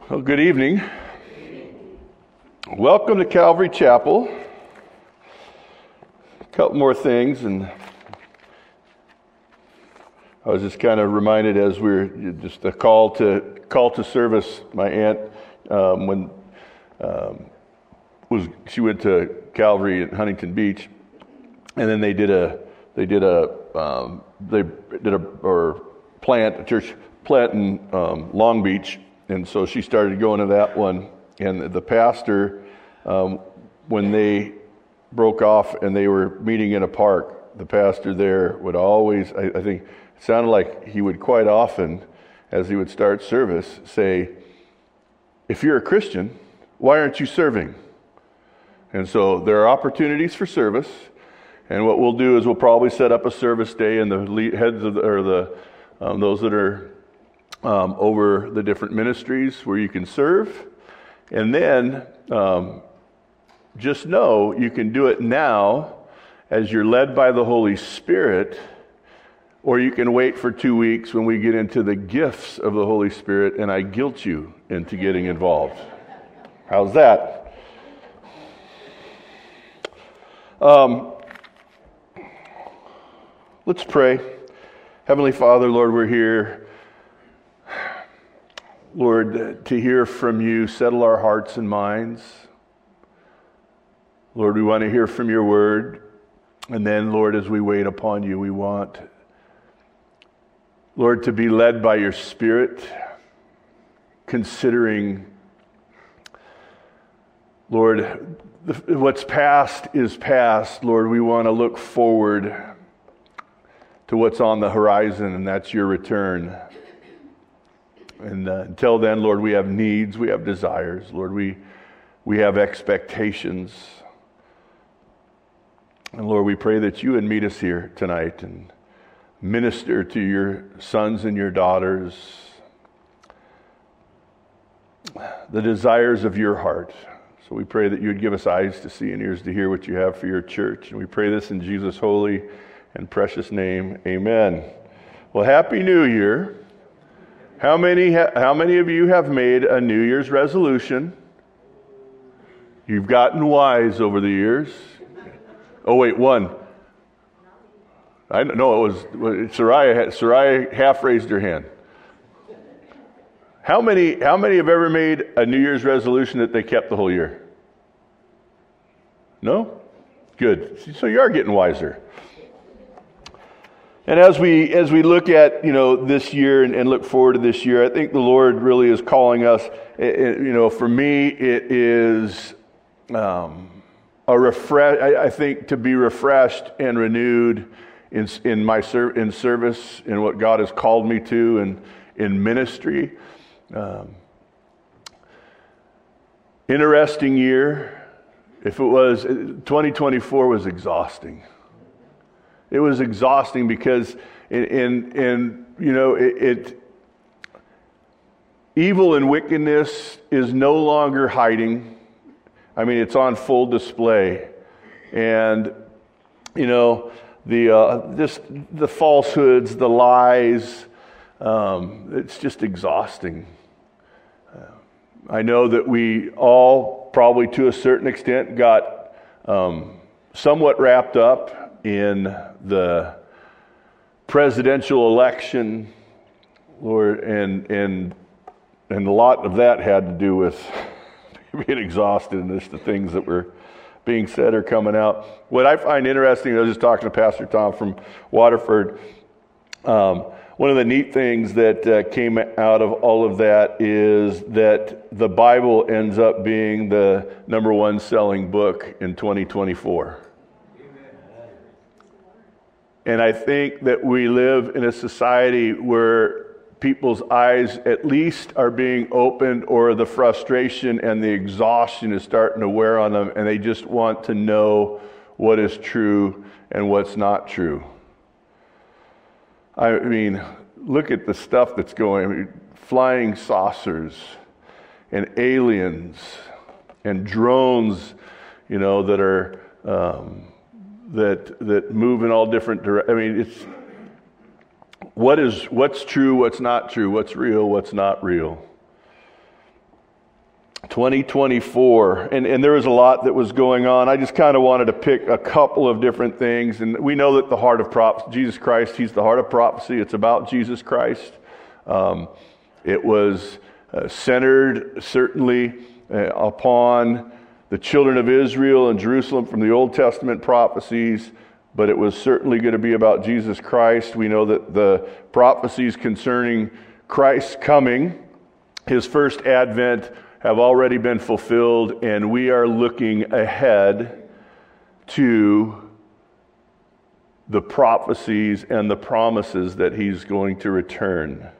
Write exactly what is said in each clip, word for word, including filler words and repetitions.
Well, good evening. Welcome to Calvary Chapel. A couple more things, and I was just kind of reminded as we we're just a call to call to service. My aunt, um, when um, was she went to Calvary at Huntington Beach, and then they did a they did a um, they did a or plant a church plant in um, Long Beach. And so she started going to that one, and the pastor, um, when they broke off and they were meeting in a park, the pastor there would always, I, I think, it sounded like he would quite often, as he would start service, say, if you're a Christian, why aren't you serving? And so there are opportunities for service, and what we'll do is we'll probably set up a service day, and the lead, heads of the, or the um, those that are Um, over the different ministries where you can serve. And then um, just know you can do it now as you're led by the Holy Spirit, or you can wait for two weeks when we get into the gifts of the Holy Spirit and I guilt you into getting involved. How's that? Um, let's pray. Heavenly Father, Lord, we're here, Lord, to hear from you. Settle our hearts and minds. Lord, we want to hear from your word. And then, Lord, as we wait upon you, we want, Lord, to be led by your Spirit, considering, Lord, what's past is past. Lord, we want to look forward to what's on the horizon, and that's your return. And uh, until then, Lord, we have needs, we have desires. Lord, we we have expectations. And Lord, we pray that you would meet us here tonight and minister to your sons and your daughters the desires of your heart. So we pray that you would give us eyes to see and ears to hear what you have for your church. And we pray this in Jesus' holy and precious name. Amen. Well, Happy New Year. How many ha- how many of you have made a New Year's resolution? You've gotten wise over the years. Oh wait, one. I know it was Soraya. Soraya half raised her hand. How many how many have ever made a New Year's resolution that they kept the whole year? No? Good. So you are getting wiser. And as we as we look at, you know, this year and, and look forward to this year, I think the Lord really is calling us. It, it, you know, for me, it is um, a refresh. I, I think to be refreshed and renewed in in my ser- in service in what God has called me to, and in ministry. Um, interesting year. If it was twenty twenty-four was exhausting. It was exhausting because in, in, in you know, it, it evil and wickedness is no longer hiding. I mean, it's on full display. And, you know, the uh, just the falsehoods, the lies, um, it's just exhausting. Uh, I know that we all, probably to a certain extent, got um, somewhat wrapped up in the presidential election, Lord, and and and a lot of that had to do with being exhausted and just the things that were being said or coming out. What I find interesting, I was just talking to Pastor Tom from Waterford. Um, one of the neat things that uh, came out of all of that is that the Bible ends up being the number one selling book in twenty twenty-four. And I think that we live in a society where people's eyes at least are being opened, or the frustration and the exhaustion is starting to wear on them, and they just want to know what is true and what's not true. I mean, look at the stuff that's going, I mean, flying saucers and aliens and drones, you know, that are um, that that move in all different directions. I mean, it's what is what's true, what's not true, what's real, what's not real. twenty twenty-four, and, and there was a lot that was going on. I just kind of wanted to pick a couple of different things, and we know that the heart of prophecy, Jesus Christ, He's the heart of prophecy. It's about Jesus Christ. Um, it was uh, centered certainly uh, upon the children of Israel and Jerusalem from the Old Testament prophecies, but it was certainly going to be about Jesus Christ. We know that the prophecies concerning Christ's coming, His first advent, have already been fulfilled, and we are looking ahead to the prophecies and the promises that He's going to return.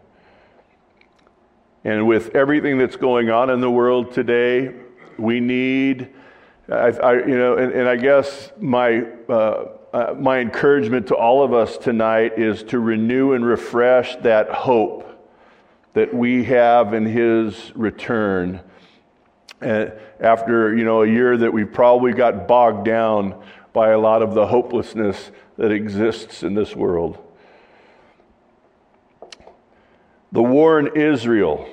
And with everything that's going on in the world today, we need, I, I, you know, and, and I guess my uh, uh, my encouragement to all of us tonight is to renew and refresh that hope that we have in His return. And after, you know, a year that we probably got bogged down by a lot of the hopelessness that exists in this world. The war in Israel.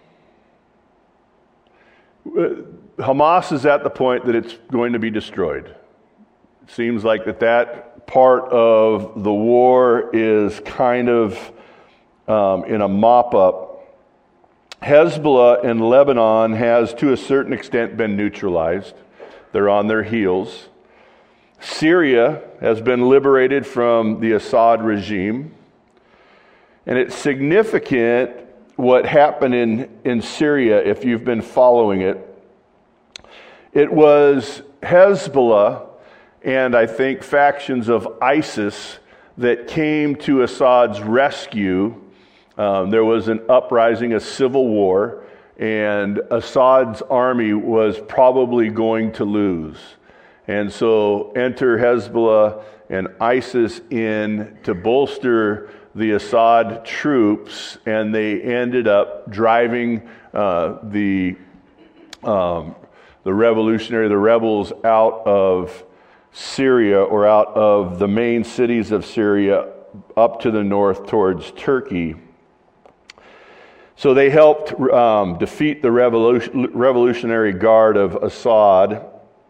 Hamas is at the point that it's going to be destroyed. It seems like that that part of the war is kind of um, in a mop-up. Hezbollah in Lebanon has, to a certain extent, been neutralized. They're on their heels. Syria has been liberated from the Assad regime. And it's significant what happened in, in Syria, if you've been following it. It was Hezbollah and I think factions of ISIS that came to Assad's rescue. Um, there was an uprising, a civil war, and Assad's army was probably going to lose. And so enter Hezbollah and ISIS in to bolster the Assad troops, and they ended up driving uh, the um, the revolutionary, the rebels out of Syria, or out of the main cities of Syria up to the north towards Turkey. So they helped um, defeat the revolution, revolutionary guard of Assad.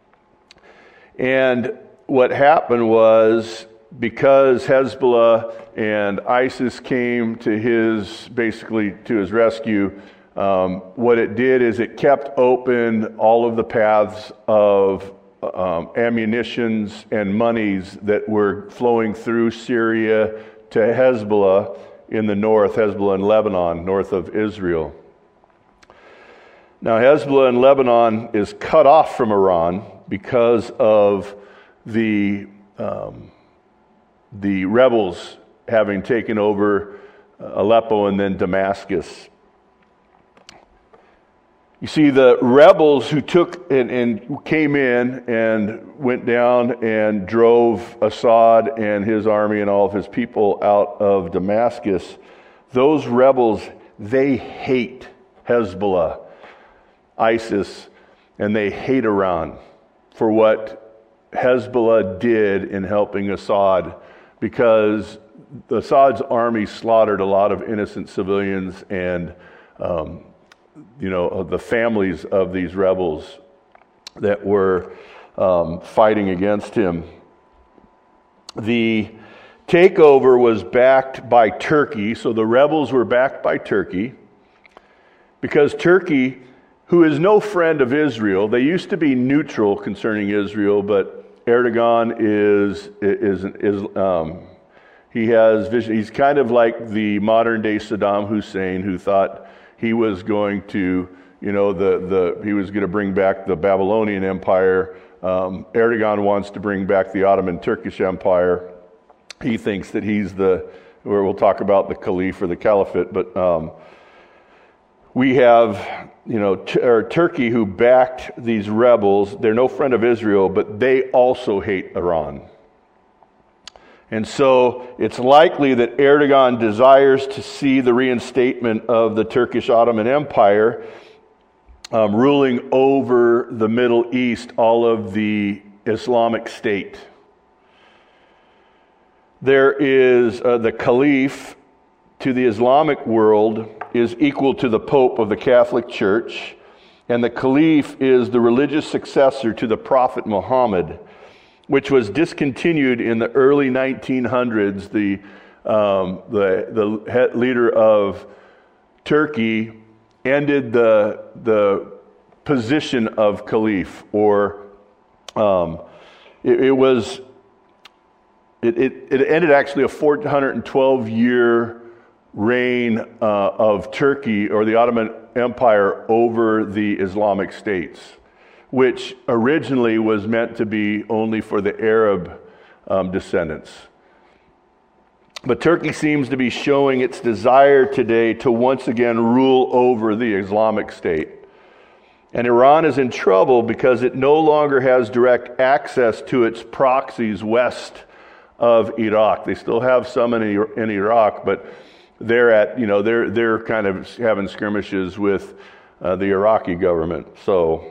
And what happened was, because Hezbollah and ISIS came to his, basically to his rescue, um, what it did is it kept open all of the paths of um, ammunitions and monies that were flowing through Syria to Hezbollah in the north, Hezbollah in Lebanon, north of Israel. Now, Hezbollah in Lebanon is cut off from Iran because of the um, the rebels having taken over Aleppo and then Damascus. You see, the rebels who took and, and came in and went down and drove Assad and his army and all of his people out of Damascus, those rebels, they hate Hezbollah, ISIS, and they hate Iran for what Hezbollah did in helping Assad, because Assad's army slaughtered a lot of innocent civilians and um, you know, the families of these rebels that were um, fighting against him. The takeover was backed by Turkey, so the rebels were backed by Turkey, because Turkey, who is no friend of Israel, they used to be neutral concerning Israel, but Erdogan is is is um, he has vision. He's kind of like the modern day Saddam Hussein, who thought he was going to, you know, the, the he was going to bring back the Babylonian Empire. Um, Erdogan wants to bring back the Ottoman Turkish Empire. He thinks that he's the, where we'll talk about the Caliph or the Caliphate, but um, we have, you know, t- or Turkey, who backed these rebels. They're no friend of Israel, but they also hate Iran. And so it's likely that Erdogan desires to see the reinstatement of the Turkish Ottoman Empire um, ruling over the Middle East, all of the Islamic State. There is uh, the Caliph to the Islamic world is equal to the Pope of the Catholic Church. And the caliph is the religious successor to the Prophet Muhammad, which was discontinued in the early nineteen hundreds. The, um, the, the head leader of Turkey ended the, the position of caliph, or um, it, it was, it, it, it ended actually a four hundred twelve year reign uh, of Turkey, or the Ottoman Empire, over the Islamic states, which originally was meant to be only for the Arab um, descendants. But Turkey seems to be showing its desire today to once again rule over the Islamic State. And Iran is in trouble because it no longer has direct access to its proxies west of Iraq. They still have some in, in Iraq, but they're at, you know, they're they're kind of having skirmishes with uh, the Iraqi government. So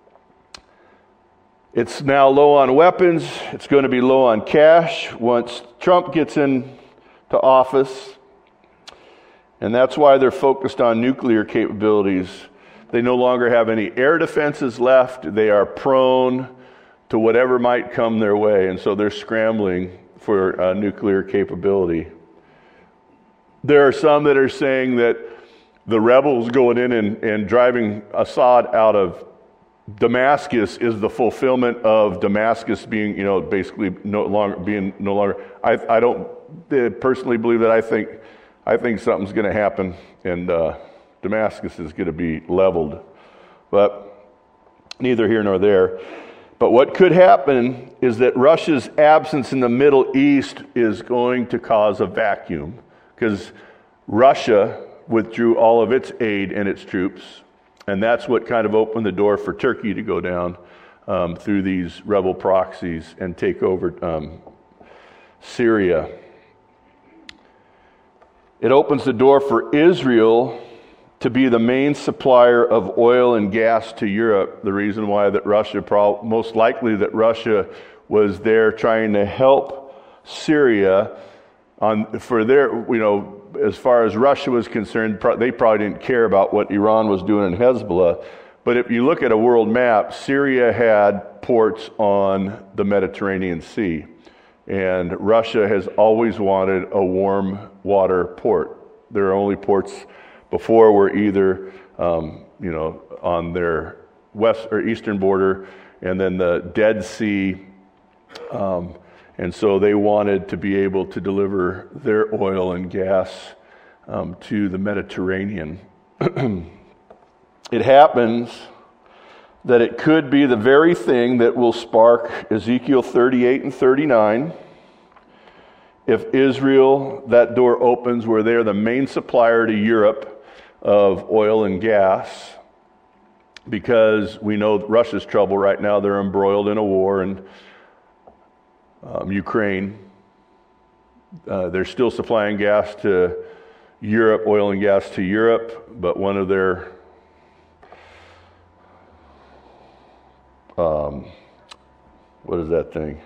it's now low on weapons. It's going to be low on cash once Trump gets into office. And that's why they're focused on nuclear capabilities. They no longer have any air defenses left. They are prone to whatever might come their way. And so they're scrambling for uh, nuclear capability. There are some that are saying that the rebels going in and, and driving Assad out of Damascus is the fulfillment of Damascus being, you know, basically no longer being no longer. I, I don't personally believe that. I think I think something's going to happen, and uh, Damascus is going to be leveled. But neither here nor there. But what could happen is that Russia's absence in the Middle East is going to cause a vacuum, because Russia withdrew all of its aid and its troops, and that's what kind of opened the door for Turkey to go down um, through these rebel proxies and take over um, Syria. It opens the door for Israel to be the main supplier of oil and gas to Europe. The reason why that Russia, prob- most likely that Russia was there trying to help Syria on for their, you know, as far as Russia was concerned, pro- they probably didn't care about what Iran was doing in Hezbollah. But if you look at a world map, Syria had ports on the Mediterranean Sea. And Russia has always wanted a warm water port. Their only ports before were either, um, you know, on their west or eastern border, and then the Dead Sea. Um, and so they wanted to be able to deliver their oil and gas um, to the Mediterranean. It happens that it could be the very thing that will spark Ezekiel thirty-eight and thirty-nine. If Israel, that door opens where they're the main supplier to Europe of oil and gas, because we know Russia's trouble right now. They're embroiled in a war in um, Ukraine. Uh, they're still supplying gas to Europe, oil and gas to Europe, but one of their um, what is that thing?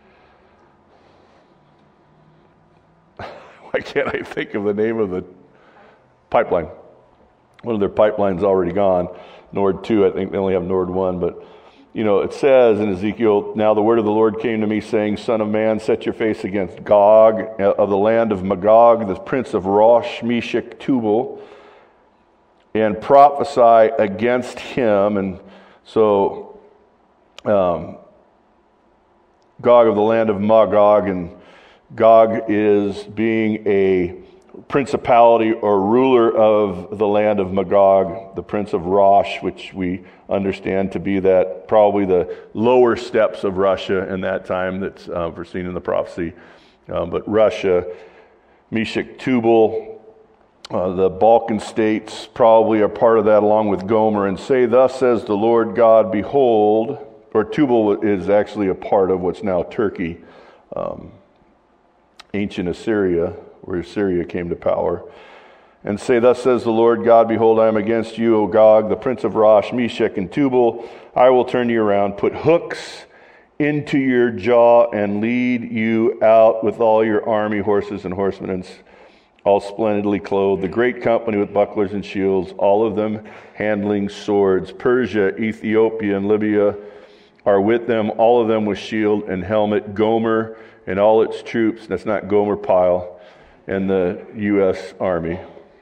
Why can't I think of the name of the pipeline? One of their pipelines already gone. Nord two, I think they only have Nord one. But, you know, it says in Ezekiel, now the word of the Lord came to me saying, Son of man, set your face against Gog of the land of Magog, the prince of Rosh, Meshech, Tubal, and prophesy against him. And so um, Gog of the land of Magog, and Gog is being a principality or ruler of the land of Magog, the prince of Rosh, which we understand to be that probably the lower steps of Russia in that time that's uh, foreseen in the prophecy. Um, but Russia, Meshech, Tubal, uh, the Balkan states probably are part of that, along with Gomer, and say, thus says the Lord God, behold, or Tubal is actually a part of what's now Turkey, um, ancient Assyria, where Syria came to power, and say, thus says the Lord God, behold, I am against you, O Gog, the prince of Rosh, Meshech, and Tubal. I will turn you around, put hooks into your jaw, and lead you out with all your army, horses and horsemen, and all splendidly clothed, the great company with bucklers and shields, all of them handling swords. Persia, Ethiopia, and Libya are with them, all of them with shield and helmet. Gomer and all its troops, that's not Gomer Pyle, and the U S Army.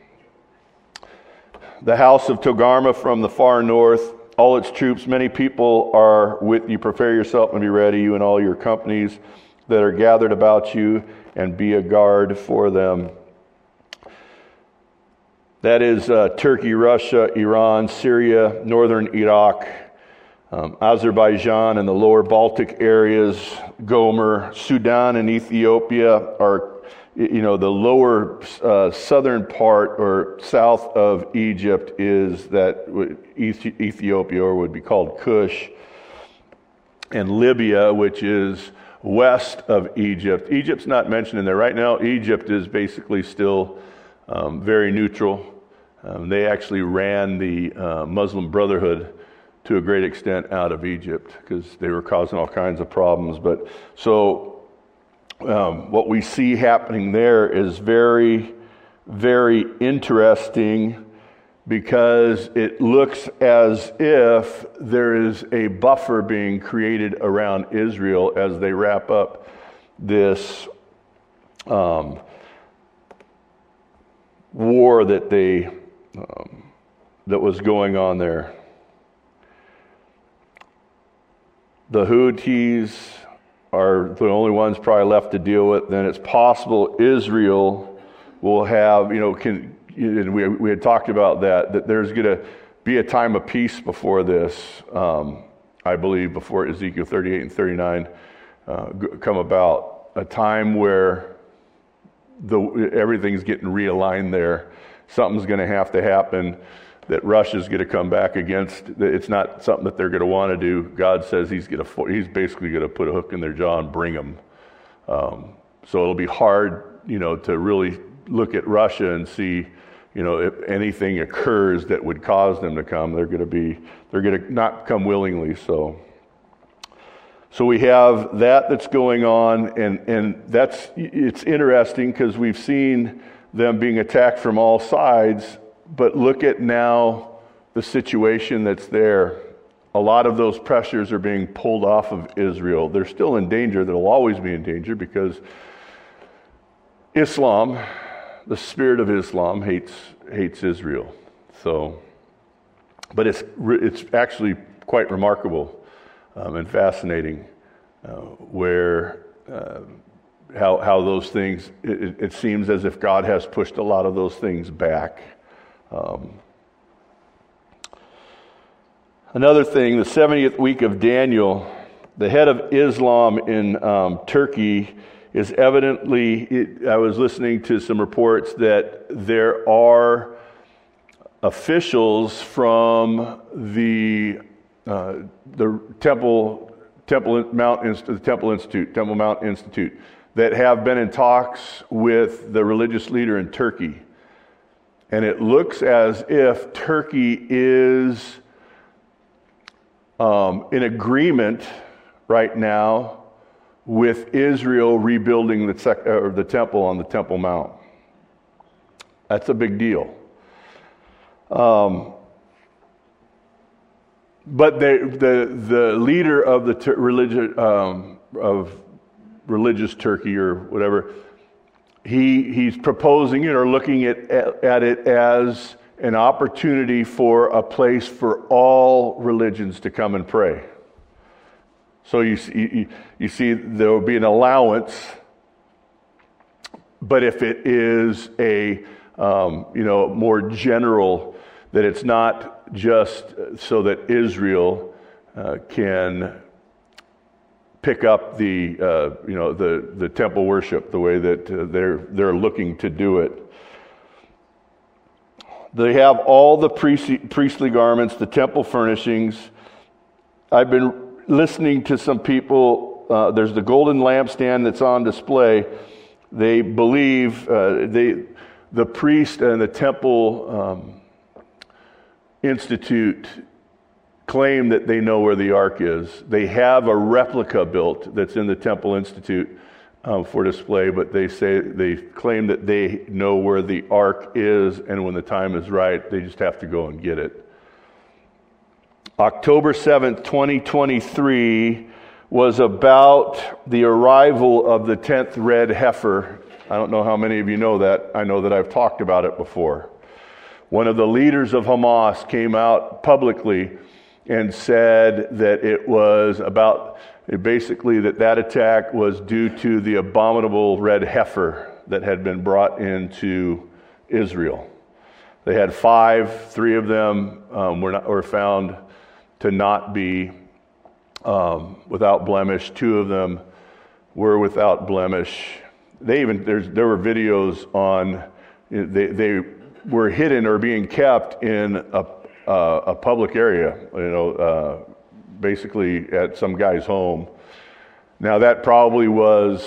The house of Togarmah from the far north, all its troops, many people are with you. Prepare yourself and be ready, you and all your companies that are gathered about you, and be a guard for them. That is uh, Turkey, Russia, Iran, Syria, northern Iraq, um, Azerbaijan, and the lower Baltic areas, Gomer, Sudan, and Ethiopia are, you know, the lower uh, southern part or south of Egypt is that Ethiopia, or would be called Cush, and Libya, which is west of Egypt. Egypt's not mentioned in there right now. Egypt is basically still um, very neutral. Um, they actually ran the uh, Muslim Brotherhood to a great extent out of Egypt because they were causing all kinds of problems. But so um, what we see happening there is very, very interesting, because it looks as if there is a buffer being created around Israel as they wrap up this um, war that they um, that was going on there. The Houthis are the only ones probably left to deal with. Then it's possible Israel will have, you know, can. And we we had talked about that, that there's going to be a time of peace before this, um, I believe, before Ezekiel thirty-eight and thirty-nine uh, come about. A time where the everything's getting realigned there. Something's going to have to happen, that Russia's going to come back against. It's not something that they're going to want to do. God says he's going to, he's basically going to put a hook in their jaw and bring them. Um, so it'll be hard, you know, to really look at Russia and see, you know, if anything occurs that would cause them to come. They're going to be, they're going to not come willingly. So, so we have that that's going on, and and that's, it's interesting because we've seen them being attacked from all sides. But look at now the situation that's there. A lot of those pressures are being pulled off of Israel. They're still in danger. They'll always be in danger because Islam, the spirit of Islam, hates hates Israel. So, but it's it's actually quite remarkable um, and fascinating uh, where uh, how how those things. It, it seems as if God has pushed a lot of those things back. Um, another thing, the seventieth week of Daniel, the head of Islam in um, Turkey is evidently, it, I was listening to some reports that there are officials from the uh, the Temple Temple Mount Institute, the Temple Institute, Temple Mount Institute, that have been in talks with the religious leader in Turkey. And it looks as if Turkey is um, in agreement right now with Israel rebuilding the, sec- or the temple on the Temple Mount. That's a big deal. Um, but they, the the leader of the ter- religious um, of religious Turkey or whatever, he he's proposing it or looking at at it as an opportunity for a place for all religions to come and pray. So you see, you, you see there will be an allowance, but if it is a um, you know more general, that it's not just so that Israel uh, can pick up the uh, you know the the temple worship the way that uh, they're they're looking to do it. They have all the priestly, priestly garments, the temple furnishings. I've been listening to some people, uh, there's the golden lampstand that's on display. They believe, uh, they, the priest and the temple um, institute claim that they know where the ark is. They have a replica built that's in the temple institute um, for display, but they say they claim that they know where the ark is, and when the time is right, they just have to go and get it. October seventh, twenty twenty-three was about the arrival of the tenth red heifer. I don't know how many of you know that. I know that I've talked about it before. One of the leaders of Hamas came out publicly and said that it was about, basically that that attack was due to the abominable red heifer that had been brought into Israel. They had five, three of them um, were, not, were found to not be um, without blemish. Two of them were without blemish. They even, there's, there were videos on, they, they were hidden or being kept in a, uh, a public area, you know, uh, basically at some guy's home. Now that probably was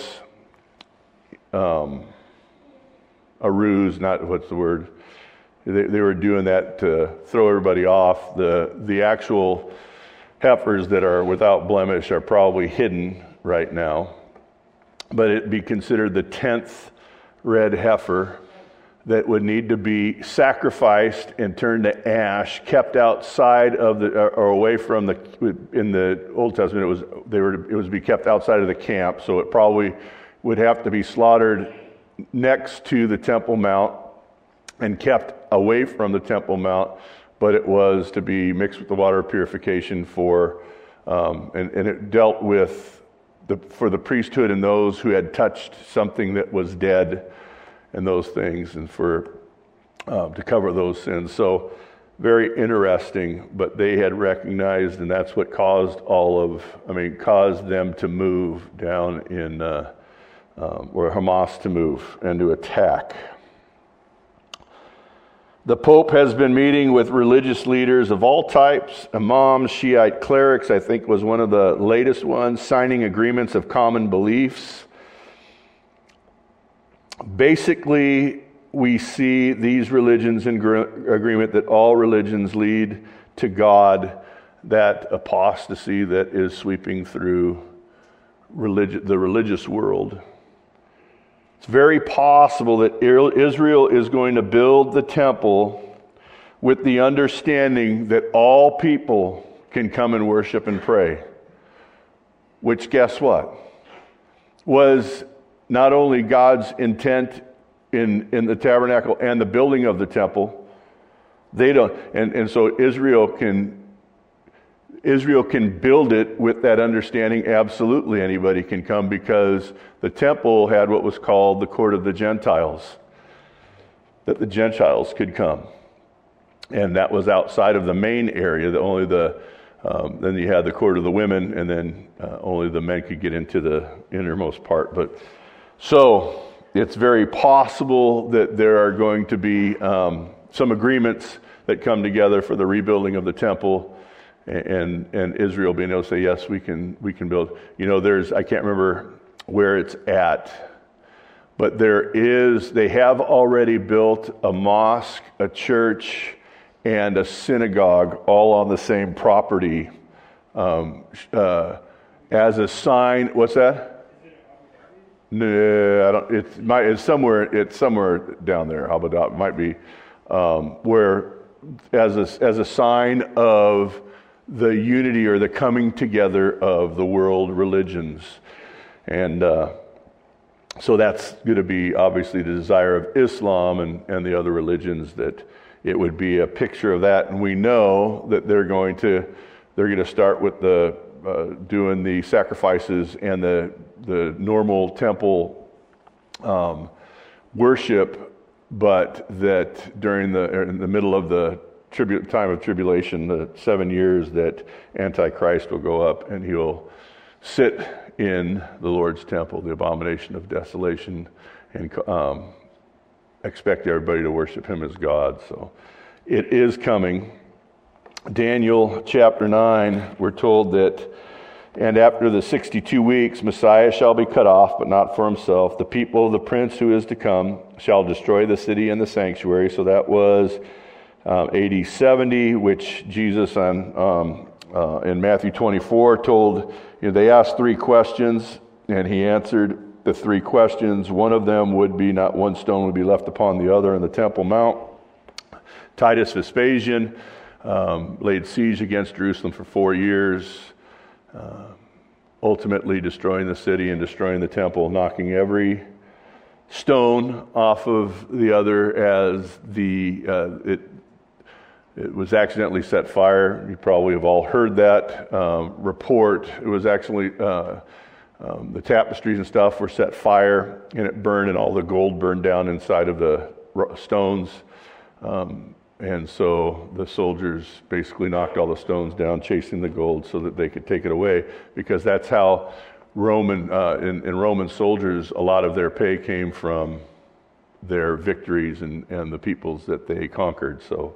um, a ruse, not what's the word. They, they were doing that to throw everybody off. The the actual heifers that are without blemish are probably hidden right now. But it'd be considered the tenth red heifer that would need to be sacrificed and turned to ash, kept outside of the or away from the. In the Old Testament, it was they were it was to be kept outside of the camp, so it probably would have to be slaughtered next to the Temple Mount and kept away from the Temple Mount. But it was to be mixed with the water of purification for, um, and, and it dealt with the for the priesthood and those who had touched something that was dead. And those things, and for um, to cover those sins. So very interesting, but they had recognized, and that's what caused all of, I mean, caused them to move down in, uh, um, or Hamas to move and to attack. The Pope has been meeting with religious leaders of all types, imams, Shiite clerics, I think was one of the latest ones, signing agreements of common beliefs. Basically, we see these religions in gr- agreement that all religions lead to God, that apostasy that is sweeping through religi- the religious world. It's very possible that Israel is going to build the temple with the understanding that all people can come and worship and pray, which, guess what, was not only God's intent in, in the tabernacle and the building of the temple. They don't, and, and so Israel can Israel can build it with that understanding. Absolutely anybody can come, because the temple had what was called the court of the Gentiles, that the Gentiles could come. And that was outside of the main area, the only the Um, then you had the court of the women, and then uh, only the men could get into the innermost part. But so it's very possible that there are going to be um, some agreements that come together for the rebuilding of the temple, and and Israel being able to say, yes, we can we can build. You know, there's I can't remember where it's at, but there is they have already built a mosque, a church, and a synagogue all on the same property um, uh, as a sign. What's that? No, I don't. It's, might, it's somewhere. It's somewhere down there. Abu Dhabi might be um, where, as a as a sign of the unity or the coming together of the world religions, and uh, so that's going to be obviously the desire of Islam and and the other religions, that it would be a picture of that. And we know that they're going to they're going to start with the uh, doing the sacrifices and the the normal temple um, worship, but that during the in the middle of the tribu- time of tribulation, the seven years, that Antichrist will go up and he'll sit in the Lord's temple, the abomination of desolation, and um, expect everybody to worship him as God. So it is coming. Daniel chapter nine, we're told that, and after the sixty-two weeks, Messiah shall be cut off, but not for himself. The people of the prince who is to come shall destroy the city and the sanctuary. So that was um, A D seventy, which Jesus on um, uh, in Matthew twenty-four told, you know, they asked three questions, and he answered the three questions. One of them would be not one stone would be left upon the other in the Temple Mount. Titus Vespasian um, laid siege against Jerusalem for four years, uh, ultimately destroying the city and destroying the temple, knocking every stone off of the other as the uh, it it was accidentally set fire. You probably have all heard that um, report. It was actually uh, um, the tapestries and stuff were set fire, and it burned, and all the gold burned down inside of the stones. Um, and so the soldiers basically knocked all the stones down, chasing the gold so that they could take it away, because that's how Roman uh, in, in Roman soldiers, a lot of their pay came from their victories and, and the peoples that they conquered. So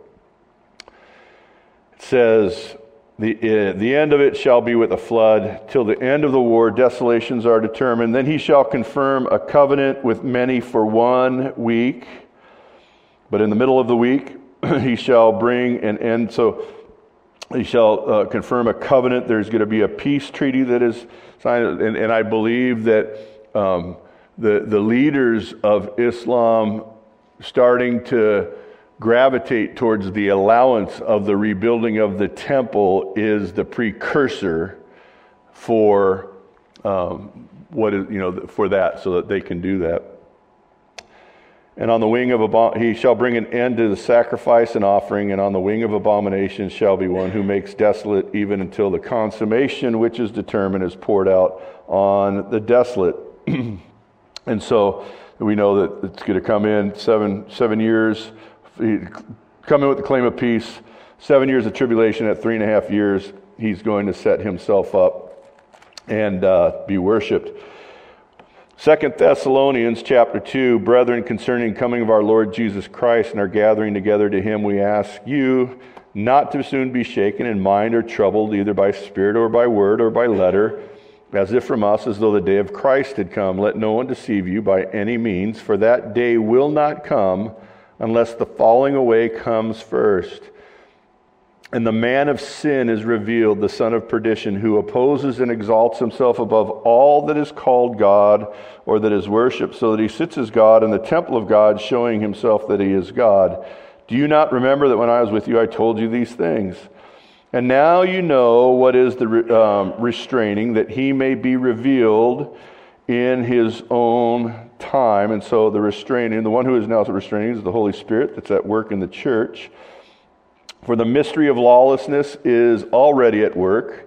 it says, the, uh, the end of it shall be with a flood. Till the end of the war, desolations are determined. Then he shall confirm a covenant with many for one week. But in the middle of the week, he shall bring an end. So he shall uh, confirm a covenant. There's going to be a peace treaty that is signed. And, and I believe that um, the, the leaders of Islam starting to gravitate towards the allowance of the rebuilding of the temple is the precursor for um, what is, you know, for that, so that they can do that. And on the wing of abom- he shall bring an end to the sacrifice and offering, and on the wing of abomination shall be one who makes desolate, even until the consummation which is determined is poured out on the desolate. And so we know that it's going to come in seven seven years, come in with the claim of peace, seven years of tribulation. At three and a half years, he's going to set himself up and uh, be worshipped. Second Thessalonians chapter two, brethren, concerning coming of our Lord Jesus Christ and our gathering together to him, we ask you not to soon be shaken in mind or troubled, either by spirit or by word or by letter, as if from us, as though the day of Christ had come. Let no one deceive you by any means, for that day will not come unless the falling away comes first. And the man of sin is revealed, the son of perdition, who opposes and exalts himself above all that is called God or that is worshipped, so that he sits as God in the temple of God, showing himself that he is God. Do you not remember that when I was with you I told you these things? And now you know what is the um, restraining, that he may be revealed in his own time. And so the restraining, the one who is now restraining, is the Holy Spirit that's at work in the church. For the mystery of lawlessness is already at work.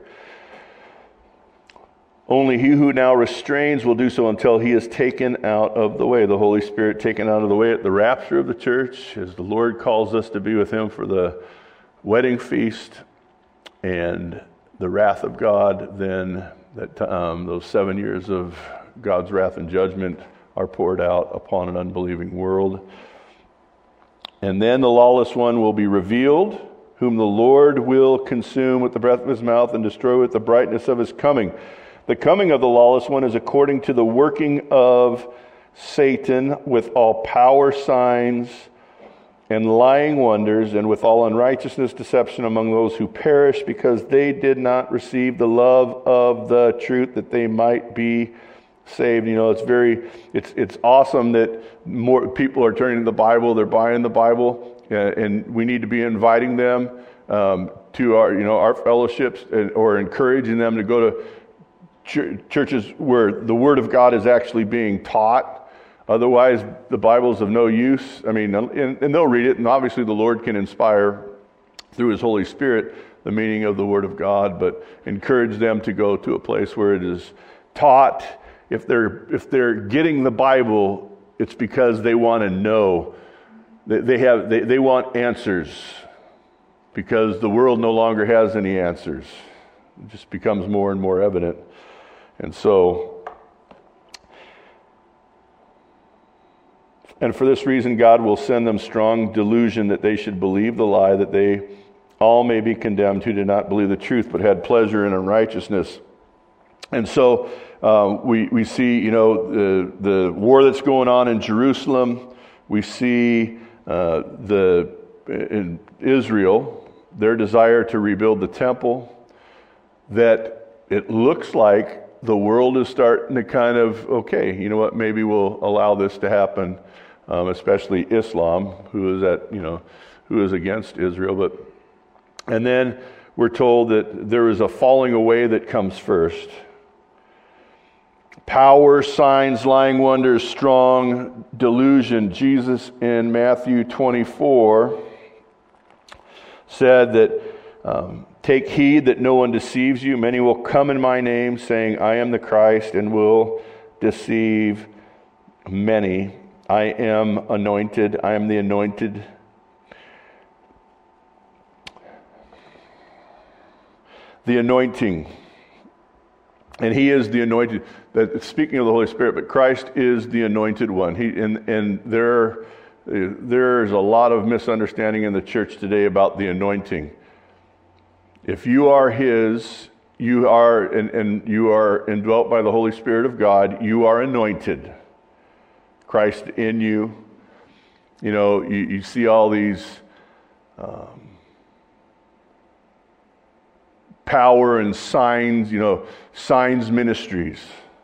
Only he who now restrains will do so until he is taken out of the way. The Holy Spirit taken out of the way at the rapture of the church, as the Lord calls us to be with him for the wedding feast and the wrath of God. Then that um, those seven years of God's wrath and judgment are poured out upon an unbelieving world. And then the lawless one will be revealed, whom the Lord will consume with the breath of his mouth and destroy with the brightness of his coming. The coming of the lawless one is according to the working of Satan, with all power, signs, and lying wonders, and with all unrighteousness, deception among those who perish, because they did not receive the love of the truth, that they might be saved. You know, it's very, it's it's awesome that more people are turning to the Bible, they're buying the Bible, uh, and we need to be inviting them um, to our, you know, our fellowships, and, or encouraging them to go to ch- churches where the Word of God is actually being taught. Otherwise, the Bible is of no use. I mean, and, and they'll read it, and obviously the Lord can inspire through His Holy Spirit the meaning of the Word of God, but encourage them to go to a place where it is taught. If they're if they're getting the Bible, it's because they want to know. They, they have they, they want answers, because the world no longer has any answers. It just becomes more and more evident. And so, and for this reason, God will send them strong delusion, that they should believe the lie, that they all may be condemned who did not believe the truth, but had pleasure in unrighteousness. And so um, we we see, you know, the the war that's going on in Jerusalem. We see uh, the in Israel, their desire to rebuild the temple. That it looks like the world is starting to kind of, okay, you know what, maybe we'll allow this to happen, um, especially Islam, who is at, you know, who is against Israel. But and then we're told that there is a falling away that comes first. Power, signs, lying wonders, strong delusion. Jesus in Matthew twenty-four said that, um, take heed that no one deceives you. Many will come in my name, saying, I am the Christ, and will deceive many. I am anointed. I am the anointed. The anointing. And he is the anointed. That, speaking of the Holy Spirit, but Christ is the anointed one. He and and there, there's a lot of misunderstanding in the church today about the anointing. If you are his, you are and, and you are indwelt by the Holy Spirit of God, you are anointed. Christ in you. You know, you, you see all these um, power and signs, you know, signs ministries.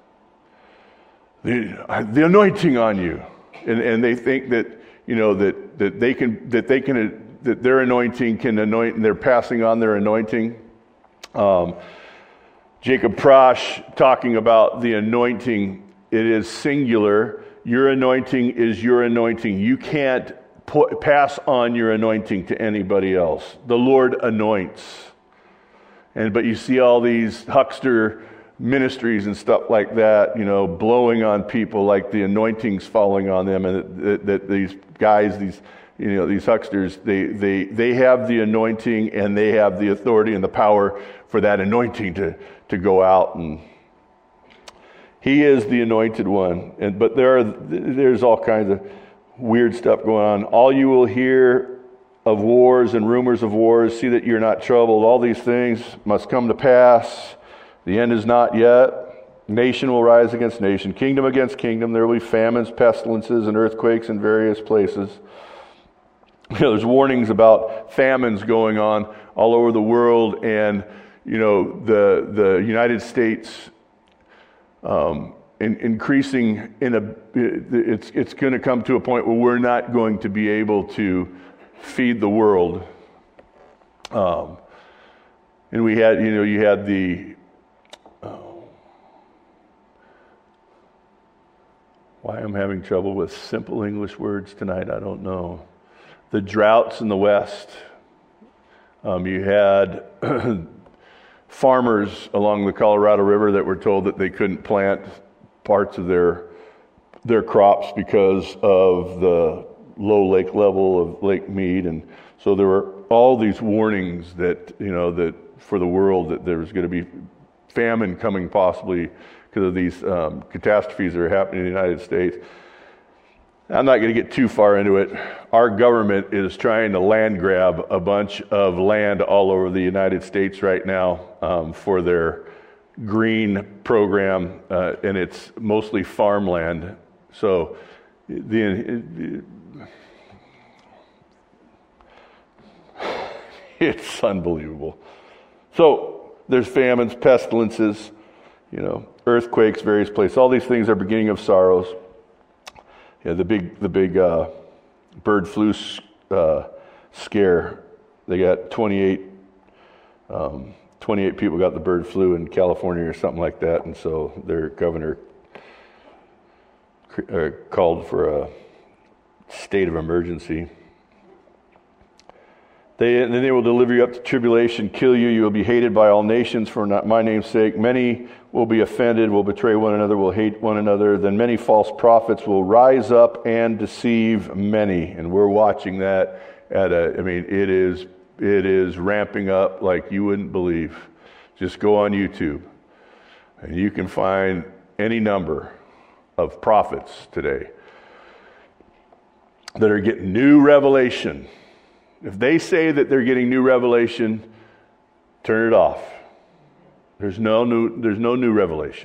The, the anointing on you. And and they think that, you know, that, that they can that they can that their anointing can anoint, and they're passing on their anointing. Um, Jacob Prasch talking about the anointing, it is singular. Your anointing is your anointing. You can't put, pass on your anointing to anybody else. The Lord anoints. And but you see all these huckster ministries and stuff like that, you know, blowing on people like the anointing's falling on them, and that, that these guys, these you know, these hucksters, they they they have the anointing, and they have the authority and the power for that anointing to to go out, and he is the anointed one. And but there are there's all kinds of weird stuff going on. All you will hear of wars and rumors of wars, see that you're not troubled. All these things must come to pass. The end is not yet. Nation will rise against nation, kingdom against kingdom. There will be famines, pestilences, and earthquakes in various places. You know, there's warnings about famines going on all over the world, and you know the the United States um, in, increasing in a it's it's going to come to a point where we're not going to be able to feed the world. Um, and we had you know you had the oh, why I'm having trouble with simple English words tonight, I don't know. The droughts in the West. Um, you had farmers along the Colorado River that were told that they couldn't plant parts of their their crops because of the low lake level of Lake Mead, and so there were all these warnings that you know that for the world that there was going to be famine coming possibly because of these um, catastrophes that are happening in the United States. I'm not going to get too far into it. Our government is trying to land grab a bunch of land all over the United States right now um, for their green program, uh, and it's mostly farmland. So the, the it's unbelievable. So there's famines, pestilences, you know, earthquakes, various places. All these things are beginning of sorrows. Yeah, the big the big uh, bird flu uh, scare. They got twenty-eight, um, twenty-eight people got the bird flu in California or something like that, and so their governor uh, called for a state of emergency. They, and then they will deliver you up to tribulation, kill you. You will be hated by all nations for not my name's sake. Many will be offended, will betray one another, will hate one another. Then many false prophets will rise up and deceive many. And we're watching that at a, I mean, it is it is ramping up like you wouldn't believe. Just go on YouTube, and you can find any number of prophets today that are getting new revelation. If they say that they're getting new revelation, turn it off. There's no new, there's no new revelation.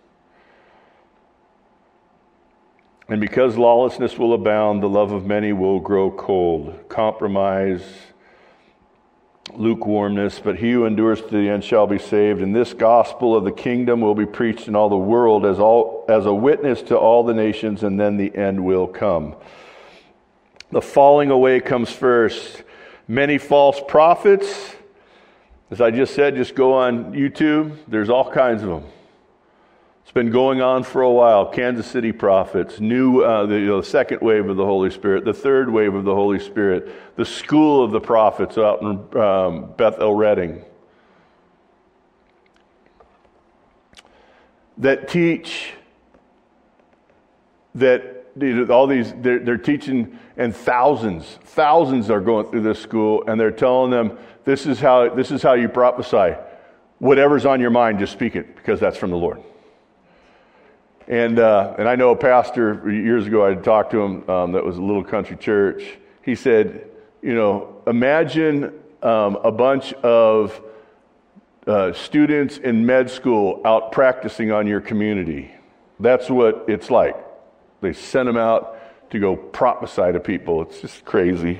And because lawlessness will abound, the love of many will grow cold. Compromise lukewarmness, but he who endures to the end shall be saved. And this gospel of the kingdom will be preached in all the world as all as a witness to all the nations, and then the end will come. The falling away comes first. Many false prophets, as I just said, just go on YouTube. There's all kinds of them. It's been going on for a while. Kansas City prophets, new uh, the you know, second wave of the Holy Spirit, the third wave of the Holy Spirit, the school of the prophets out in um, Bethel Redding, that teach that you know, all these they're, they're teaching, and thousands, thousands are going through this school, and they're telling them this is how this is how you prophesy. Whatever's on your mind, just speak it, because that's from the Lord. And uh, and I know a pastor years ago, I had talked to him um, that was a little country church. He said, you know, imagine um, a bunch of uh, students in med school out practicing on your community. That's what it's like. They send them out to go prophesy to people. It's just crazy.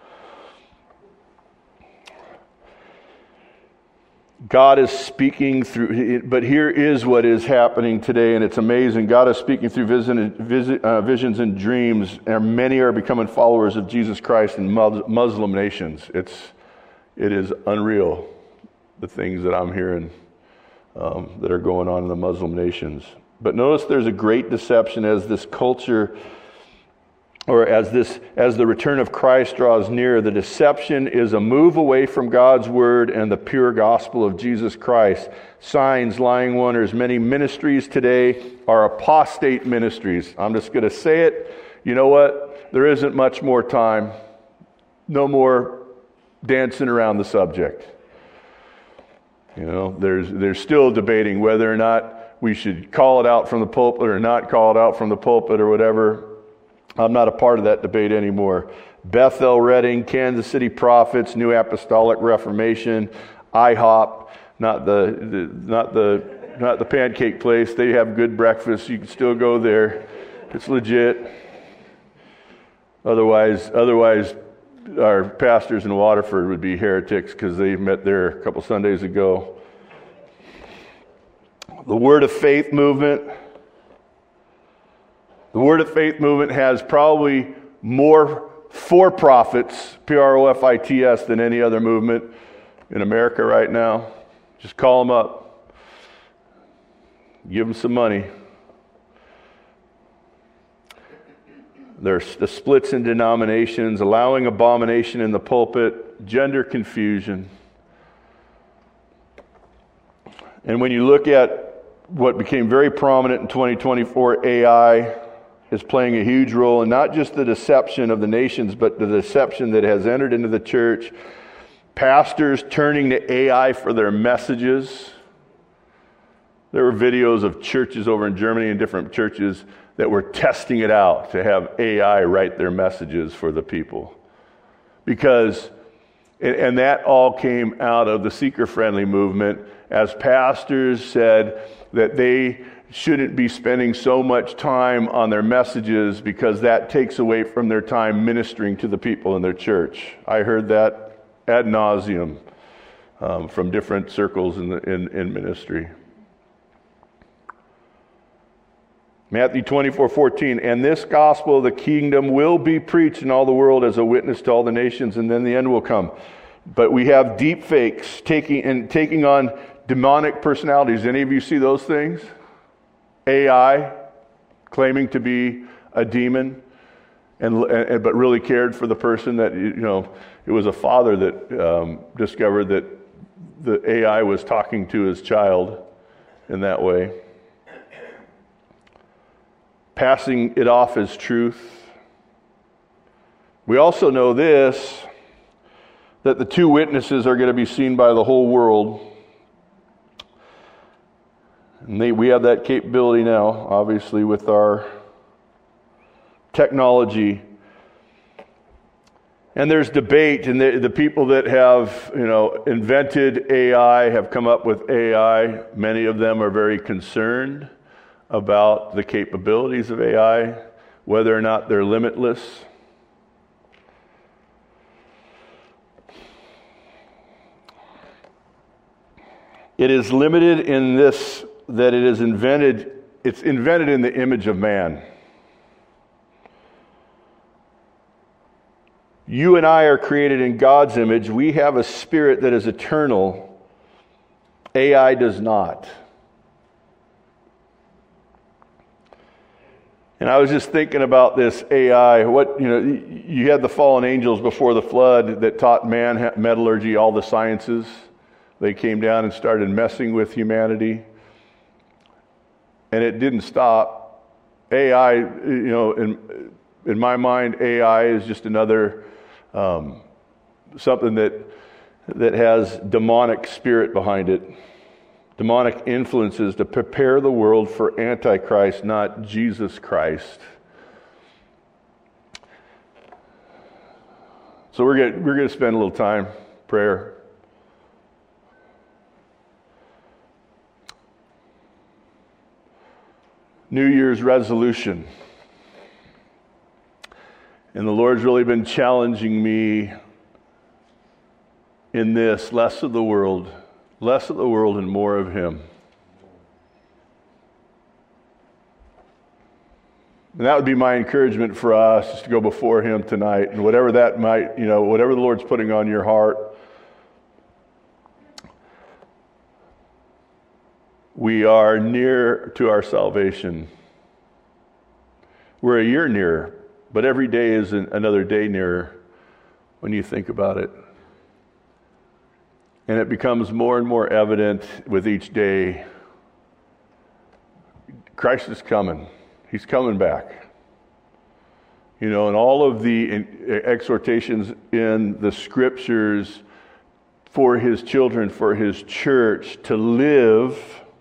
God is speaking through, but here is what is happening today, and it's amazing. God is speaking through vision, vision, uh, visions and dreams, and many are becoming followers of Jesus Christ in Muslim nations. It's, it is unreal, the things that I'm hearing um, that are going on in the Muslim nations. But notice there's a great deception as this culture, or as this, as the return of Christ draws near. The deception is a move away from God's word and the pure gospel of Jesus Christ. Signs, lying wonders. Many ministries today are apostate ministries. I'm just going to say it. You know what? There isn't much more time. No more dancing around the subject. You know, there's there's still debating whether or not we should call it out from the pulpit or not call it out from the pulpit or whatever. I'm not a part of that debate anymore. Bethel Redding, Kansas City Prophets, New Apostolic Reformation, I hop, not the, the not the not the pancake place. They have good breakfast. You can still go there. It's legit. Otherwise, otherwise, our pastors in Waterford would be heretics because they met there a couple Sundays ago. The Word of Faith movement. The Word of Faith movement has probably more for-profits, P R O F I T S, than any other movement in America right now. Just call them up. Give them some money. There's the splits in denominations, allowing abomination in the pulpit, gender confusion. And when you look at what became very prominent in twenty twenty-four, A I is playing a huge role in not just the deception of the nations, but the deception that has entered into the church. Pastors turning to A I for their messages. There were videos of churches over in Germany and different churches that were testing it out to have A I write their messages for the people. Because, and that all came out of the seeker-friendly movement, as pastors said that they shouldn't be spending so much time on their messages because that takes away from their time ministering to the people in their church. I heard that ad nauseum um, from different circles in, the, in, in ministry. Matthew twenty-four fourteen, and this gospel of the kingdom will be preached in all the world as a witness to all the nations, and then the end will come. But we have deep fakes taking and taking on demonic personalities. Any of you see those things? A I claiming to be a demon, and, and but really cared for the person. That, you know, it was a father that um, discovered that the A I was talking to his child in that way, passing it off as truth. We also know this, that the two witnesses are going to be seen by the whole world. And they, we have that capability now, obviously, with our technology. And there's debate, and the, the people that have, you know, invented A I, have come up with A I. Many of them are very concerned about the capabilities of A I, whether or not they're limitless. It is limited in this, that it is invented, it's invented in the image of man. You and I are created in God's image. We have a spirit that is eternal. A I does not. And I was just thinking about this A I. What, you know, you had the fallen angels before the flood that taught man metallurgy, all the sciences. They came down and started messing with humanity. And it didn't stop. A I, you know, in, in my mind, A I is just another um, something that that has demonic spirit behind it. Demonic influences to prepare the world for Antichrist, not Jesus Christ. So we're going we're going to spend a little time prayer. New Year's resolution. And the Lord's really been challenging me in this, less of the world, less of the world and more of Him. And that would be my encouragement for us, is to go before Him tonight. And whatever that might, you know, whatever the Lord's putting on your heart, we are near to our salvation. We're a year nearer, but every day is an, another day nearer when you think about it. And it becomes more and more evident with each day. Christ is coming. He's coming back. You know, and all of the exhortations in the Scriptures for His children, for His church, to live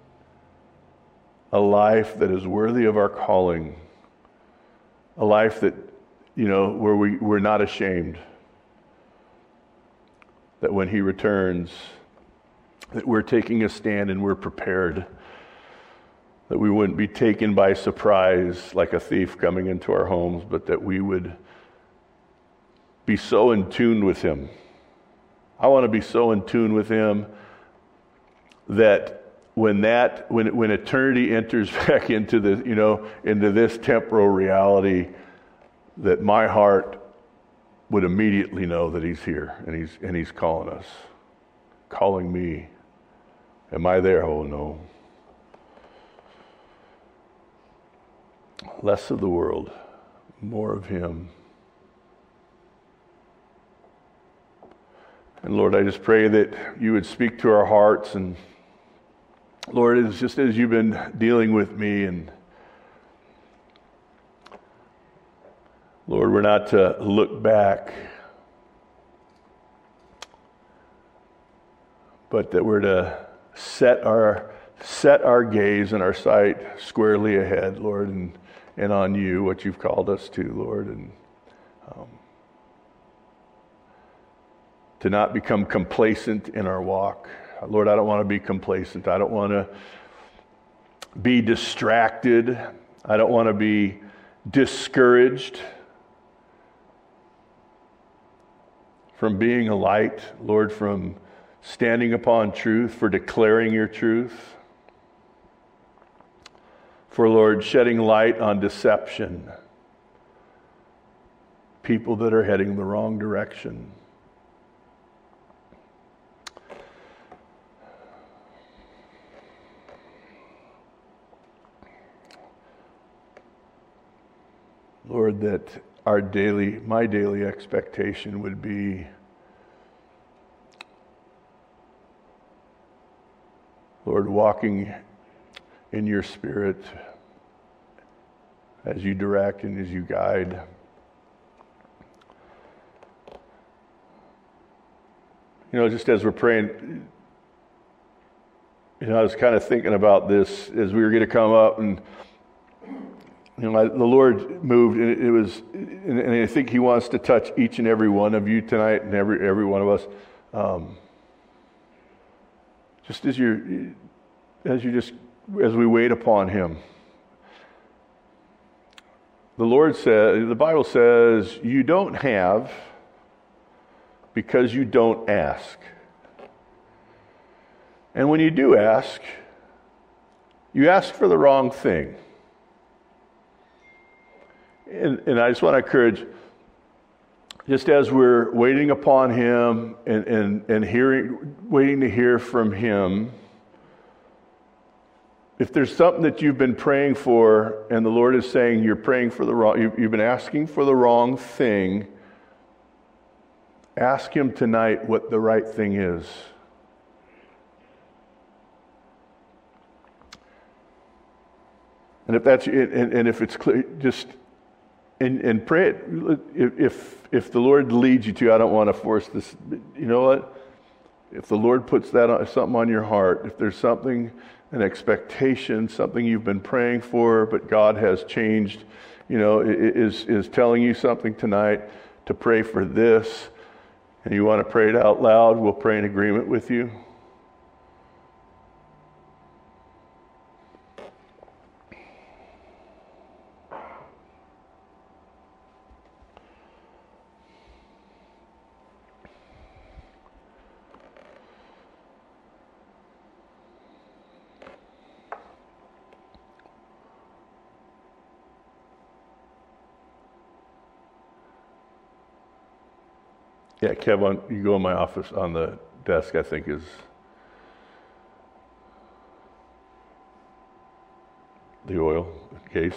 a life that is worthy of our calling. A life that, you know, where we, we're not ashamed. That when He returns, that we're taking a stand and we're prepared. That we wouldn't be taken by surprise like a thief coming into our homes, but that we would be so in tune with Him. I want to be so in tune with Him that when that when when eternity enters back into the, you know, into this temporal reality, that my heart would immediately know that He's here and He's and He's calling us, calling me. Am I there? Oh no. Less of the world, more of Him. And Lord, I just pray that You would speak to our hearts. And Lord, it's just as You've been dealing with me, and Lord, we're not to look back, but that we're to set our set our gaze and our sight squarely ahead, Lord, and, and on You, what You've called us to, Lord, and um, to not become complacent in our walk. Lord, I don't want to be complacent. I don't want to be distracted. I don't want to be discouraged from being a light, Lord, from standing upon truth, for declaring Your truth, for, Lord, shedding light on deception, people that are heading the wrong direction. Lord, that our daily, my daily expectation would be, Lord, walking in Your Spirit as You direct and as You guide. You know, just as we're praying, you know, I was kind of thinking about this as we were going to come up, and you know, the Lord moved, and it was, and I think He wants to touch each and every one of you tonight, and every every one of us. Um, just as you, as you just, as we wait upon Him. The Lord says, the Bible says, you don't have because you don't ask. And when you do ask, you ask for the wrong thing. And, and I just want to encourage, just as we're waiting upon him and, and, and hearing, waiting to hear from him, if there's something that you've been praying for and the Lord is saying you're praying for the wrong, you've, you've been asking for the wrong thing, ask him tonight what the right thing is. And if that's and, and if it's clear, just and, and pray it. If if the Lord leads you to, I don't want to force this. You know what? If the Lord puts that on, something on your heart, if there's something, an expectation, something you've been praying for, but God has changed, you know, is is telling you something tonight to pray for this, and you want to pray it out loud, we'll pray in agreement with you. Yeah, Kev, on, you go in my office on the desk, I think is the oil case.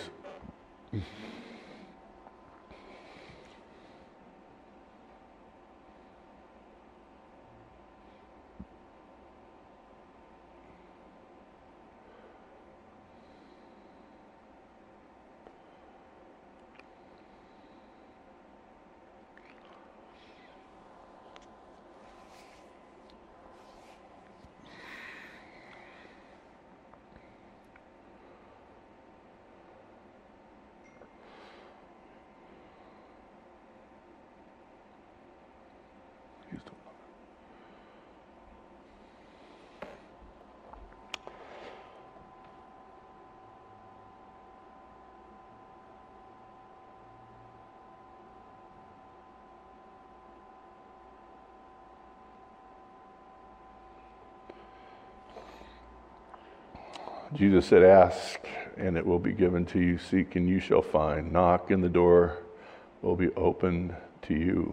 Jesus said, ask, and it will be given to you. Seek, and you shall find. Knock, and the door will be opened to you.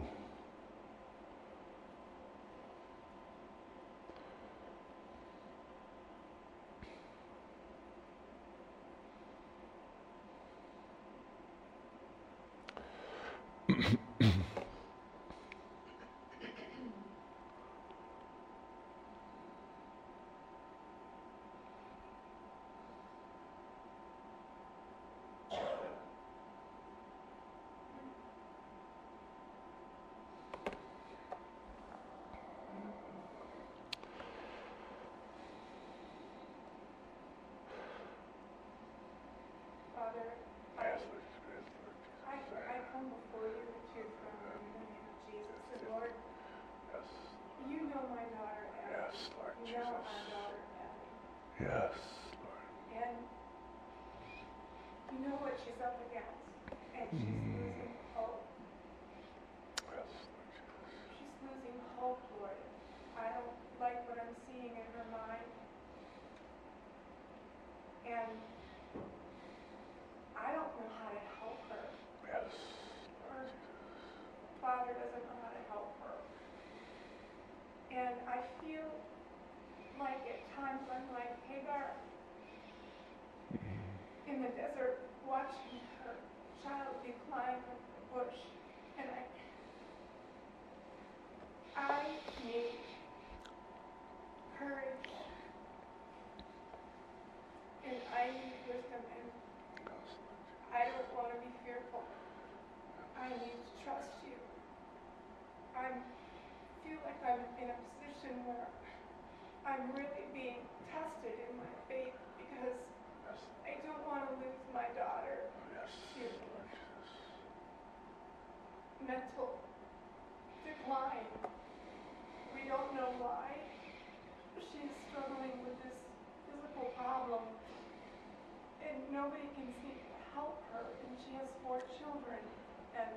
Yes, Lord. And you know what she's up against, and she's mm. losing hope. Yes, she's losing hope, Lord. I don't like what I'm seeing in her mind. And I don't know how to help her. Yes. Her father doesn't know how to help her. And I feel like at times I'm like Hagar mm-hmm. in the desert watching her child decline from the bush, and I I need courage, and I need wisdom, and I don't want to be fearful. I need to trust you. I feel like I'm in a position where I'm really being tested in my faith because yes. I don't want to lose my daughter yes. to mental decline. We don't know why. She's struggling with this physical problem, and nobody can seem to help her, and she has four children, and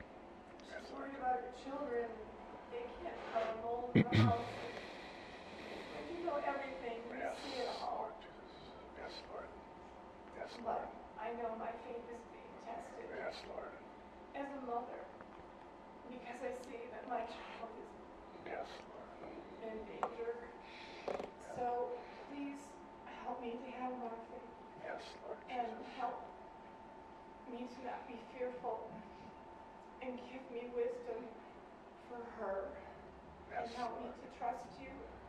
she's worried about her children. They can't have a bowl in the house. but I know my faith is being tested. Yes, Lord. As a mother, because I see that my child is Yes, Lord. in danger. So please help me to have more faith. Yes, Lord. And help me to not be fearful. And give me wisdom for her. Yes, And help me to trust you.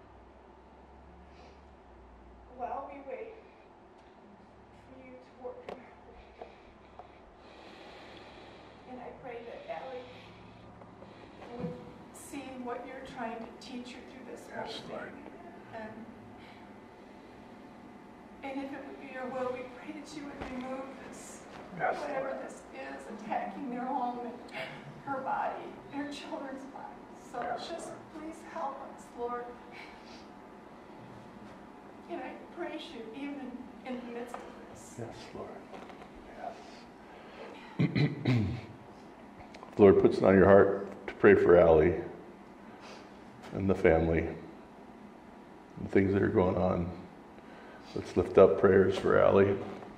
While we wait for you to work in her. And I pray that Allie would see what you're trying to teach her through this whole Yes, thing. Lord. And, and if it would be your will, we pray that you would remove this, Yes, whatever Lord. this is, attacking their home and her body, their children's bodies. So Yes, just Lord. please help us, Lord. And I praise you even in the midst of this. Yes, Lord. Yes. The Lord puts it on your heart to pray for Allie and the family and things that are going on. Let's lift up prayers for Allie.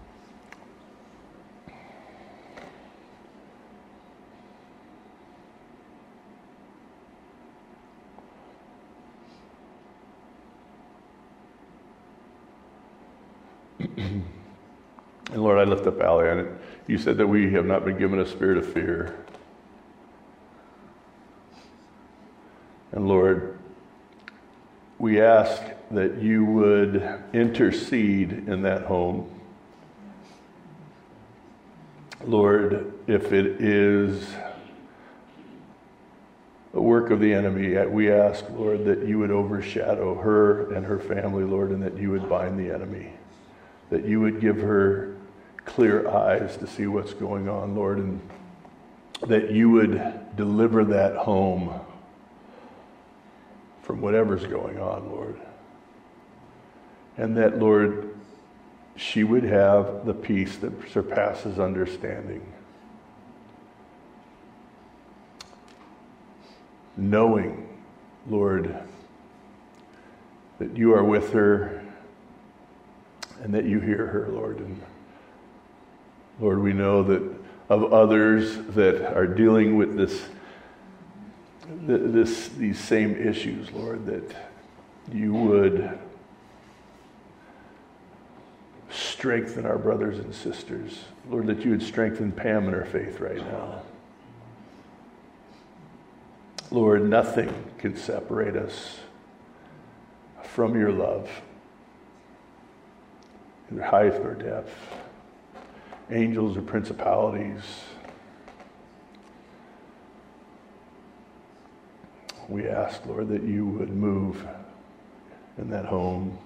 And Lord, I lift up Allie. And you said that we have not been given a spirit of fear. And Lord, we ask that you would intercede in that home. Lord, if it is a work of the enemy, we ask, Lord, that you would overshadow her and her family, Lord, and that you would bind the enemy. That you would give her clear eyes to see what's going on, Lord, and that you would deliver that home from whatever's going on, Lord. And that, Lord, she would have the peace that surpasses understanding. Knowing, Lord, that you are with her and that you hear her, Lord. And Lord, we know that of others that are dealing with this, this, these same issues, Lord, that you would strengthen our brothers and sisters. Lord, that you would strengthen Pam in her faith right now. Lord, nothing can separate us from your love, either height or depth, angels or principalities. We ask, Lord, that you would move in that home.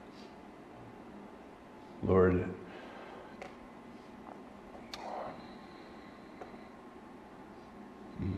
Lord, mm.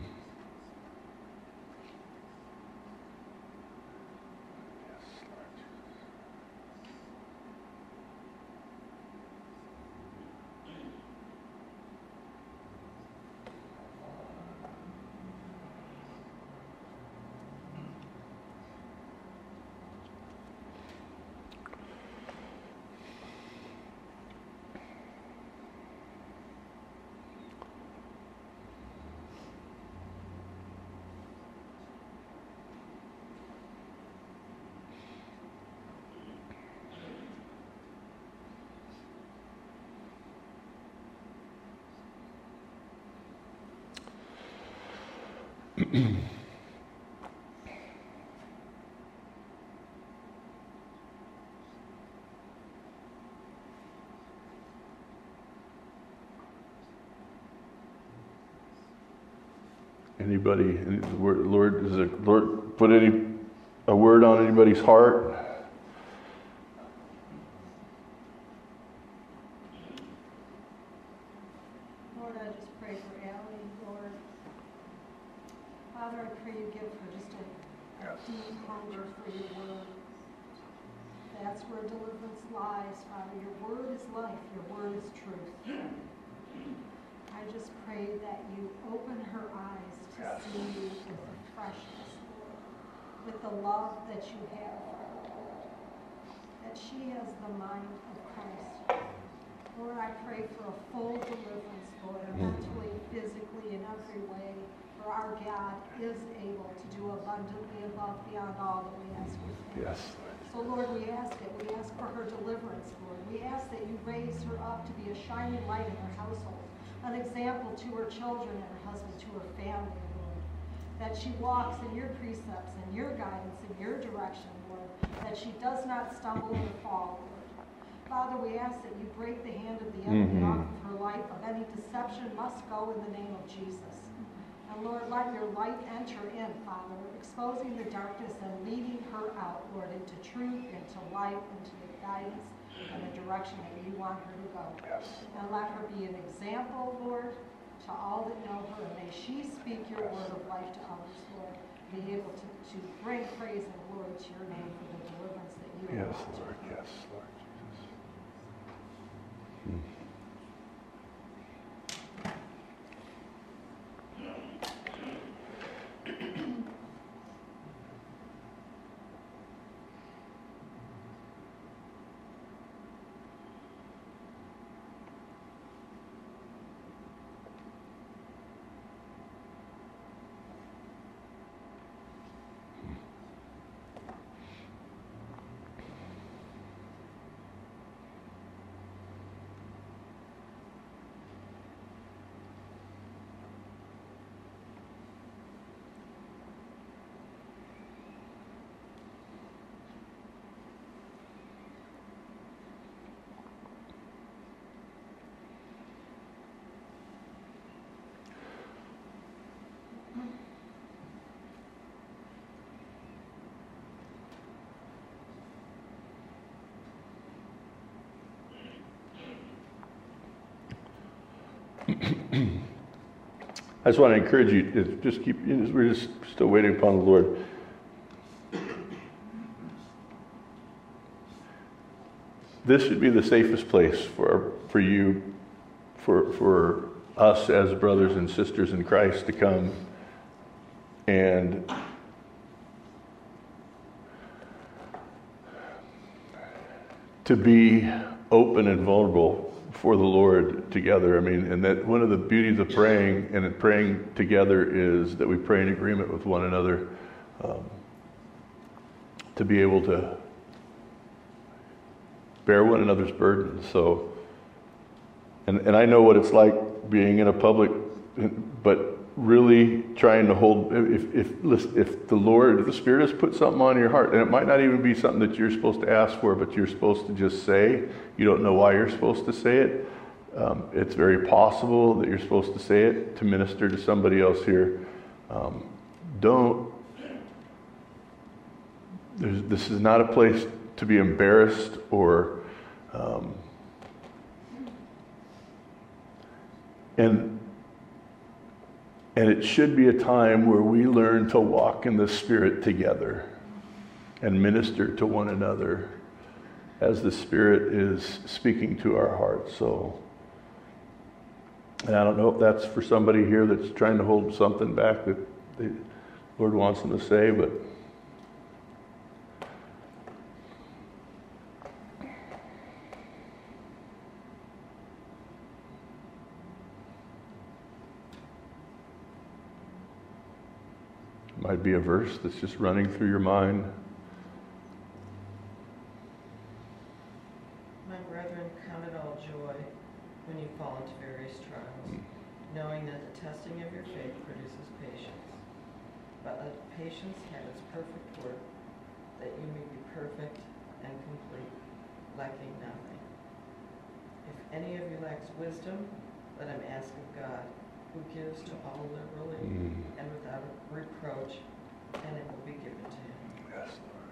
Anybody, any, Lord, does the Lord put any a word on anybody's heart? Lord, I just pray for Allie, Lord. Father, I pray you give her just a Yes. deep hunger for your word. That's where deliverance lies, Father. Your word is life. Your word is truth. I just pray that you open her eyes to Yes. see you with the freshness, Lord, with the love that you have for her, Lord, that she has the mind of Christ. Lord, I pray for a full deliverance, Lord, mentally, physically, in every way, for our God is able to do abundantly above beyond all that we ask or think. Yes. So, Lord, we ask it. We ask for her deliverance, Lord. We ask that you raise her up to be a shining light in her household, an example to her children and her husband, to her family, Lord. That she walks in your precepts and your guidance and your direction, Lord. That she does not stumble or fall, Lord. Father, we ask that you break the hand of the enemy Mm-hmm. off of her life. Of any deception must go in the name of Jesus. And Lord, let your light enter in, Father, exposing the darkness and leading her out, Lord, into truth, into light, into the guidance and the direction that you want her to go. Yes. And let her be an example, Lord, to all that know her. And may she speak your word of life to others, Lord. Be able to, to bring praise and glory to your name for the deliverance that you have. Yes, Lord. Yes, Lord Jesus. Hmm. I just want to encourage you to just keep, we're just still waiting upon the Lord. This should be the safest place for for you, for for us as brothers and sisters in Christ to come and to be open and vulnerable for the Lord together. I mean, and that one of the beauties of praying and praying together is that we pray in agreement with one another, um, to be able to bear one another's burdens. So, and, and I know what it's like being in a public, but really trying to hold, if if if the Lord, if the Spirit has put something on your heart, and it might not even be something that you're supposed to ask for, but you're supposed to just say, you don't know why you're supposed to say it, um, it's very possible that you're supposed to say it to minister to somebody else here. Um, don't, there's, this is not a place to be embarrassed or um, and And it should be a time where we learn to walk in the Spirit together and minister to one another as the Spirit is speaking to our hearts. So, and I don't know if that's for somebody here that's trying to hold something back that the Lord wants them to say, but might be a verse that's just running through your mind. My brethren, count it all joy when you fall into various trials, knowing that the testing of your faith produces patience. But let patience have its perfect work, that you may be perfect and complete, lacking nothing. If any of you lacks wisdom, let him ask of God, who gives to all liberally Mm. and without reproach, and it will be given to him. Yes, Lord.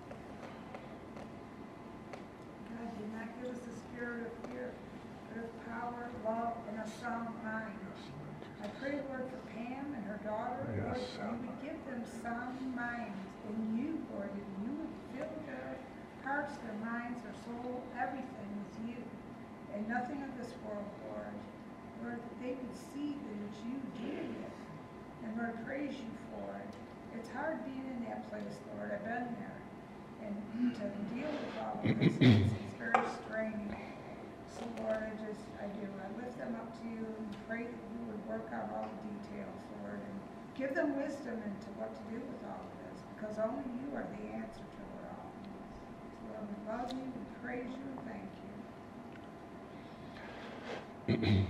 God did not give us the spirit of fear, but of power, love, and a sound mind. I pray, Lord, for Pam and her daughter, Lord, Yes, that you would give them sound minds in you, Lord, that you would fill their hearts, their minds, their soul, everything with you, and nothing of this world, Lord. Lord, that they could see that it's you doing it, and Lord, praise you for it. It's hard being in that place, Lord. I've been there, and to deal with all of this, it's, it's very straining. So Lord, I just, I do. I lift them up to you and pray that you would work out all the details, Lord, and give them wisdom into what to do with all of this, because only you are the answer to it all. So Lord, we love you, we praise you, and thank you.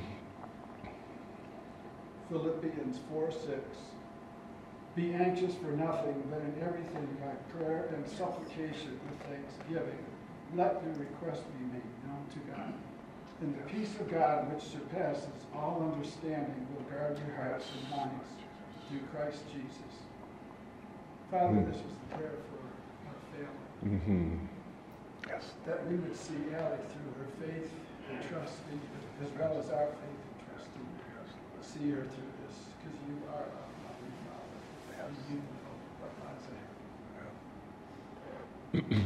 Philippians four six. Be anxious for nothing, but in everything by prayer and supplication with thanksgiving, let your request be made known to God. And the peace of God, which surpasses all understanding, will guard your hearts and minds through Christ Jesus. Father, mm. this is the prayer for our family. Mm-hmm. Yes. That we would see Allie through her faith and trust in you, as well as our faith and trust in you. See her through this, because you are our loving Father. And you know what lies ahead.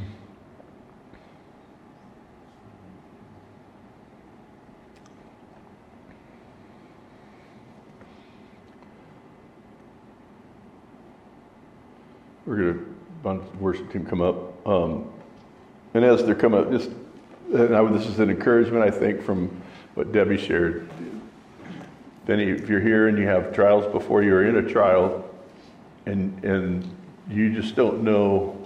We're going to want the worship team come up. Um, and as they're coming up, just, and I, this is an encouragement, I think, from what Debbie shared. Then if you're here and you have trials before you're in a trial, and and you just don't know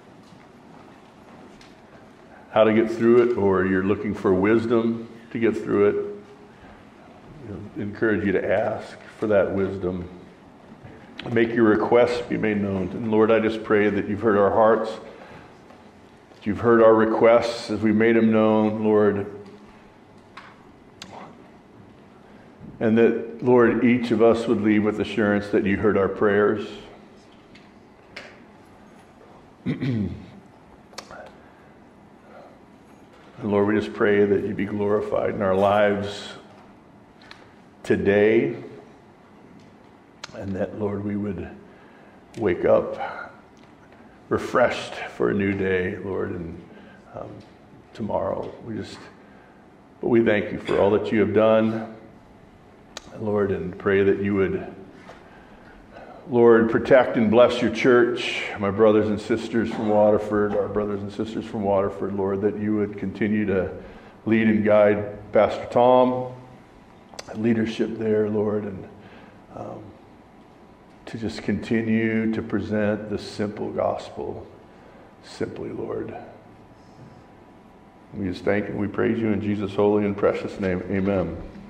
how to get through it, or you're looking for wisdom to get through it, you know, encourage you to ask for that wisdom. Make your requests be made known. And Lord, I just pray that you've heard our hearts, that you've heard our requests as we made them known, Lord. And that, Lord, each of us would leave with assurance that you heard our prayers. And Lord, we just pray that you be glorified in our lives today. And that, Lord, we would wake up refreshed for a new day, Lord, and um, tomorrow. We just, but we thank you for all that you have done, Lord, and pray that you would, Lord, protect and bless your church, my brothers and sisters from Waterford, our brothers and sisters from Waterford, Lord, that you would continue to lead and guide Pastor Tom, leadership there, Lord, and um, to just continue to present the simple gospel simply, Lord. We just thank and we praise you in Jesus' holy and precious name. Amen.